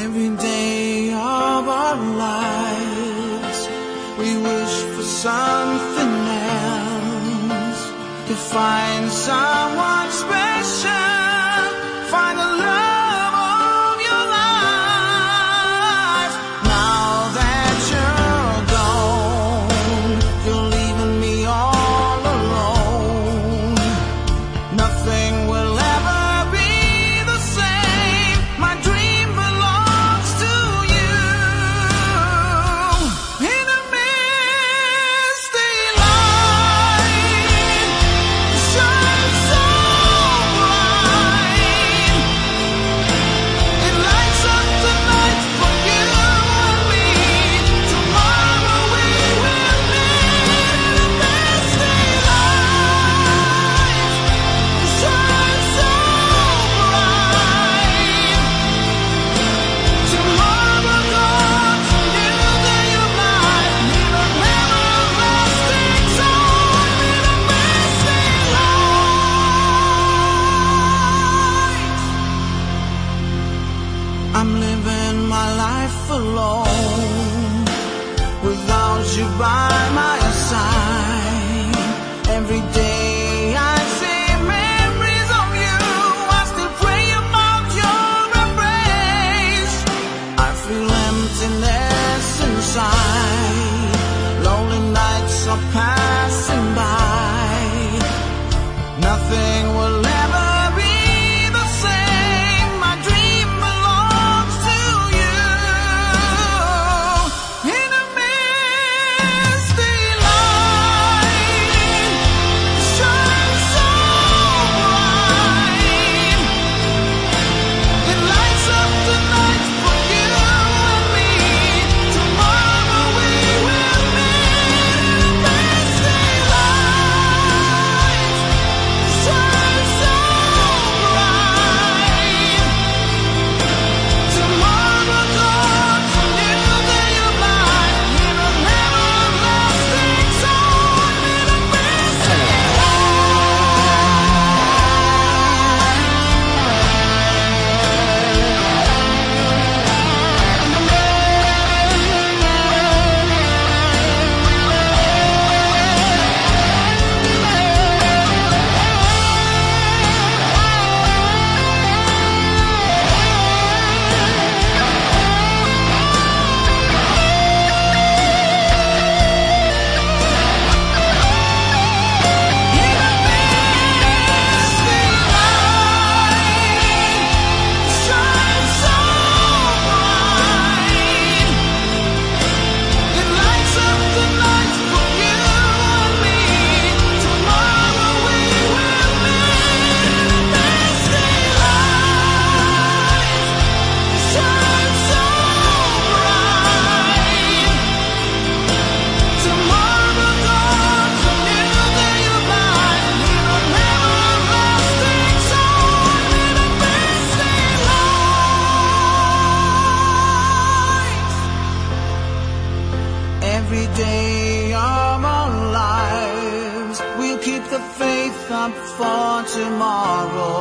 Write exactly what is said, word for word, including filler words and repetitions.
Every day of our lives, we wish for something else, to find someone special, find the love of your life. Now that you're gone, you're leaving me all alone. Nothing will ever be the same. My dream belongs to you. In a misty light, shine so bright. It lights up the night for you and me. Tomorrow we will meet. In a misty light, shine so bright. Tomorrow comes a new day of life. Need a everlasting song. Need a misty light. I'm living my life alone, without you by my side. Every day I see memories of you. I still pray about your embrace. I feel emptiness inside. Lonely nights are passing by. Nothing will ever be the same. My dream belongs to you. In a misty light, shine so bright. It lights up the night for you and me. Tomorrow we will meet. In a misty light, shine so bright. Tomorrow comes a new day of life. Need an everlasting song. Need a misty Every day of our lives, we'll keep the faith up for tomorrow.